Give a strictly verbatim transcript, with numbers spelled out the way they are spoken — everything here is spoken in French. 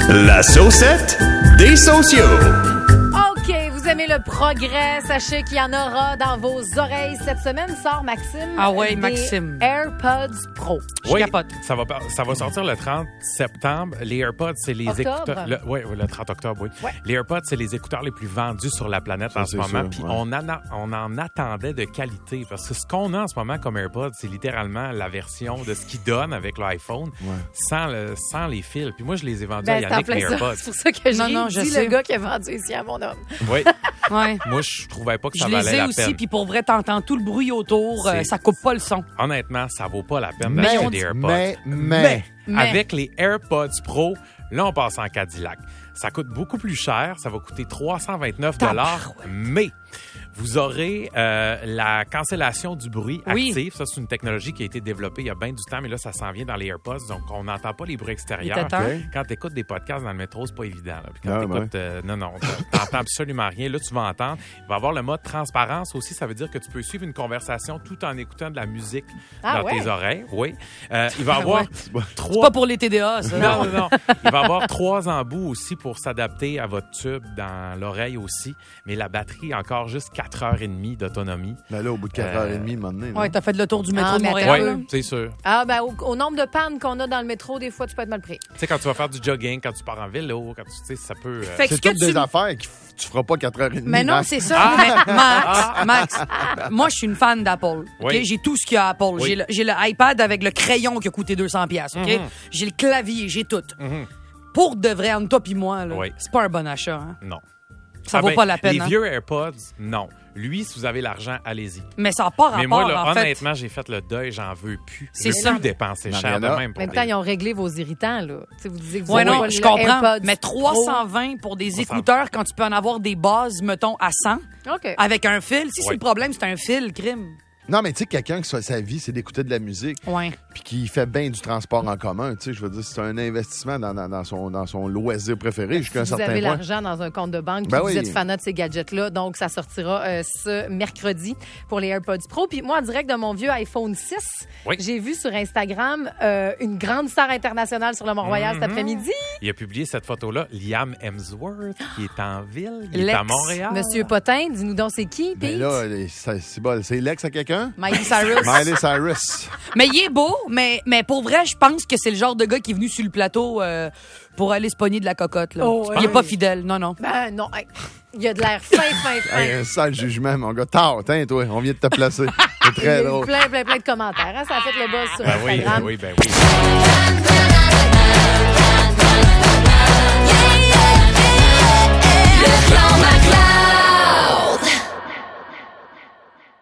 La saucette des sociaux. OK, vous aimez le progrès. Sachez qu'il y en aura dans vos oreilles. Cette semaine sort, Maxime. Ah ouais, des Maxime. AirPods Pro. Je Oui, capote. ça va, ça va sortir le trente septembre. Les AirPods, c'est les Octobre. écouteurs... Le, oui, oui, le trente octobre, oui. Ouais. Les AirPods, c'est les écouteurs les plus vendus sur la planète Ça, en ce c'est moment. sûr, Puis ouais. on, en a- on en attendait de qualité. Parce que ce qu'on a en ce moment comme AirPods, c'est littéralement la version de ce qu'ils donnent avec l'iPhone Ouais. sans, le, sans les fils. Puis moi, je les ai vendus Ben, à c'est en Yannick, plein les ça. AirPods. C'est pour ça que Non, j'ai non, je dit sais. le gars qui a vendu ici à mon homme. Oui. Ouais. Moi, je trouvais pas que ça Je valait les ai la aussi, peine. puis pour vrai, t'entends tout le bruit autour, euh, C'est- ça coupe pas le son. Honnêtement, ça vaut pas la peine Mais, d'acheter on des dit- AirPods. mais, mais, Mais- Avec les AirPods Pro, là, on passe en Cadillac. Ça coûte beaucoup plus cher. Ça va coûter trois cent vingt-neuf dollars. Mais vous aurez euh, la cancellation du bruit Oui. active. Ça, c'est une technologie qui a été développée il y a bien du temps, mais là, ça s'en vient dans les AirPods. Donc, on n'entend pas les bruits extérieurs. Il était temps. OK. Quand tu écoutes des podcasts dans le métro, c'est pas évident. Là. Puis quand Ah, t'écoutes, euh, non, non, t'entends absolument rien. Là, tu vas entendre. Il va y avoir le mode transparence aussi. Ça veut dire que tu peux suivre une conversation tout en écoutant de la musique Ah, dans ouais? tes oreilles. Oui. Euh, il va y Ah, avoir ouais. trois... C'est pas pour les T D A, ça. Non, non, non. Il va y avoir trois embouts aussi pour s'adapter à votre tube dans l'oreille aussi. Mais la batterie, encore juste quatre heures trente d'autonomie. mais là, au bout de quatre Euh, heures trente, à un moment donné, là. Ouais, t'as fait le tour du métro Ah, de mais Montréal. attends, là. Oui, c'est sûr. Ah, ben, au, au nombre de pannes qu'on a dans le métro, des fois, tu peux être mal pris. Tu sais, quand tu vas faire du jogging, quand tu pars en vélo, quand tu tu sais, ça peut... euh, Fait que C'est ce que toutes tu... des affaires que tu feras pas quatre heures trente. Mais non, Max. c'est ça. Mais Max, Max, moi, je suis une fan d'Apple. OK? Oui. J'ai tout ce qu'il y a à Apple. Oui. J'ai le, j'ai le iPad avec le crayon qui a coûté deux cents piastres. OK? Mhm. J'ai le clavier, j'ai tout. mhm. Pour de vrai, entre toi et moi, là, Oui. c'est pas un bon achat. Hein? Non. Ça Ah vaut ben, pas la peine. Les hein? vieux AirPods, non. Lui, si vous avez l'argent, allez-y. Mais ça n'a pas rapport, Mais moi, là, en fait. honnêtement, j'ai fait le deuil, j'en veux plus. C'est Je ça. veux plus dépenser cher de Mariana. même En pour même des... temps, ils ont réglé vos irritants, là. Tu sais, vous disiez que vous Ouais, avez non, pas je le comprends. AirPods Mais Pro. trois cent vingt pour des trois cent vingt. écouteurs quand tu peux en avoir des bases, mettons, à cent, OK. avec un fil. Si c'est Ouais. le problème, c'est un fil, crime. Non, mais tu sais, quelqu'un qui sa vie, c'est d'écouter de la musique, Ouais. puis qui fait bien du transport en commun, tu sais, je veux dire, c'est un investissement dans, dans, dans son, dans son loisir préféré jusqu'à un Si vous certain avez point. l'argent dans un compte de banque, puis Ben vous oui. êtes fanat de ces gadgets-là, donc ça sortira euh, ce mercredi pour les AirPods Pro. Puis moi, en direct de mon vieux iPhone six, Oui. j'ai vu sur Instagram euh, une grande star internationale sur le Mont-Royal cet Mhm. après-midi. Il a publié cette photo-là, Liam Hemsworth, qui est en ville, il est Lex. à Montréal. Monsieur Potin, dis-nous donc c'est qui, Mais Pete? là, les- ça- c'est bon, c'est l'ex à quelqu'un? Miley Cyrus. Miley Cyrus. Mais il est beau, mais, mais pour vrai, je pense que c'est le genre de gars qui est venu sur le plateau euh, pour aller se pogner de la cocotte. Là. Oh, Il est ouais. pas fidèle, non, non. Ben non, hey, il a de l'air fin, fin, fin. Hey, un sale jugement, mon gars. Tard, hein, toi, on vient de te placer. C'est Il y a très eu drôle. plein, plein, plein de commentaires. hein. Ça a fait le buzz sur Ben oui, Instagram. ben oui, ben oui.